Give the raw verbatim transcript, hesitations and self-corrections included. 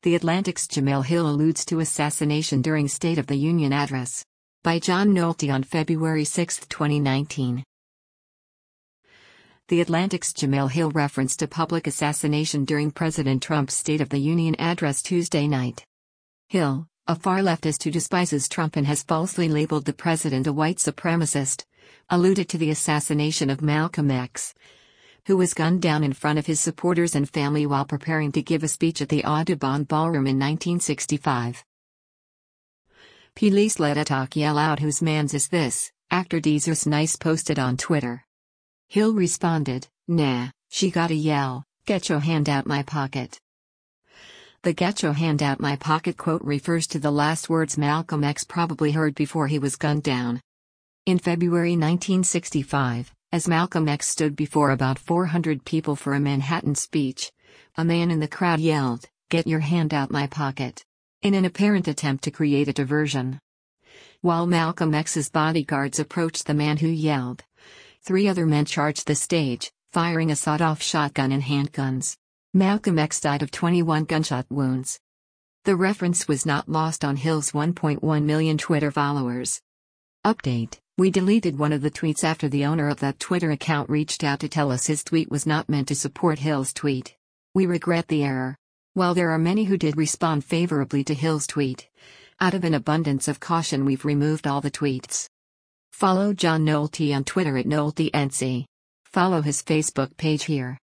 The Atlantic's Jemele Hill alludes to assassination during State of the Union address. By John Nolte on February sixth, twenty nineteen. The Atlantic's Jemele Hill referenced a public assassination during President Trump's State of the Union address Tuesday night. Hill, a far leftist who despises Trump and has falsely labeled the president a white supremacist, alluded to the assassination of Malcolm X, who was gunned down in front of his supporters and family while preparing to give a speech at the Audubon Ballroom in nineteen sixty-five. Police let a talk yell out whose mans is this, actor Jesus Nice posted on Twitter. Hill responded, nah, she gotta yell, get your hand out my pocket. The get your hand out my pocket quote refers to the last words Malcolm X probably heard before he was gunned down. In February nineteen sixty-five, as Malcolm X stood before about four hundred people for a Manhattan speech, a man in the crowd yelled, "Get your hand out my pocket," in an apparent attempt to create a diversion. While Malcolm X's bodyguards approached the man who yelled, three other men charged the stage, firing a sawed-off shotgun and handguns. Malcolm X died of twenty-one gunshot wounds. The reference was not lost on Hill's one point one million Twitter followers. Update: we deleted one of the tweets after the owner of that Twitter account reached out to tell us his tweet was not meant to support Hill's tweet. We regret the error. While there are many who did respond favorably to Hill's tweet, out of an abundance of caution we've removed all the tweets. Follow John Nolte on Twitter at NolteNC. Follow his Facebook page here.